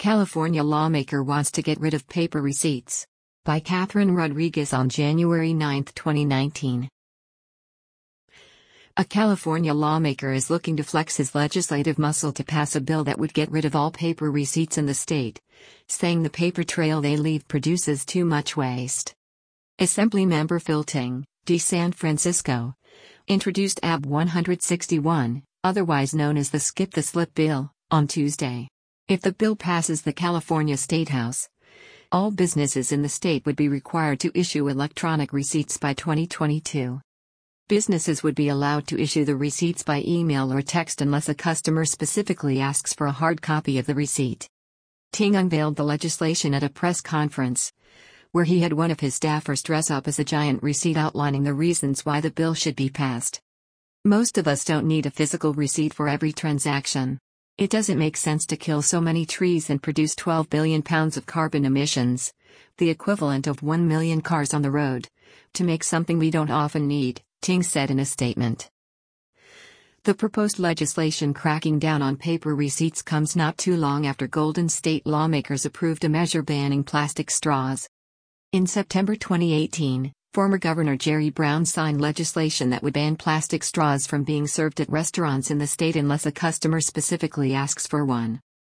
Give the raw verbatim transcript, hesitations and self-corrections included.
California lawmaker wants to get rid of paper receipts. By Catherine Rodriguez on January ninth, twenty nineteen. A California lawmaker is looking to flex his legislative muscle to pass a bill that would get rid of all paper receipts in the state, saying the paper trail they leave produces too much waste. Assemblymember Phil Ting, D. San Francisco, introduced A B one sixty-one, otherwise known as the Skip the Slip bill, on Tuesday. If the bill passes the California State House, all businesses in the state would be required to issue electronic receipts by twenty twenty-two. Businesses would be allowed to issue the receipts by email or text unless a customer specifically asks for a hard copy of the receipt. Ting unveiled the legislation at a press conference, where he had one of his staffers dress up as a giant receipt outlining the reasons why the bill should be passed. Most of us don't need a physical receipt for every transaction. It doesn't make sense to kill so many trees and produce twelve billion pounds of carbon emissions, the equivalent of one million cars on the road, to make something we don't often need, Ting said in a statement. The proposed legislation cracking down on paper receipts comes not too long after Golden State lawmakers approved a measure banning plastic straws. In September twenty eighteen, former Governor Jerry Brown signed legislation that would ban plastic straws from being served at restaurants in the state unless a customer specifically asks for one.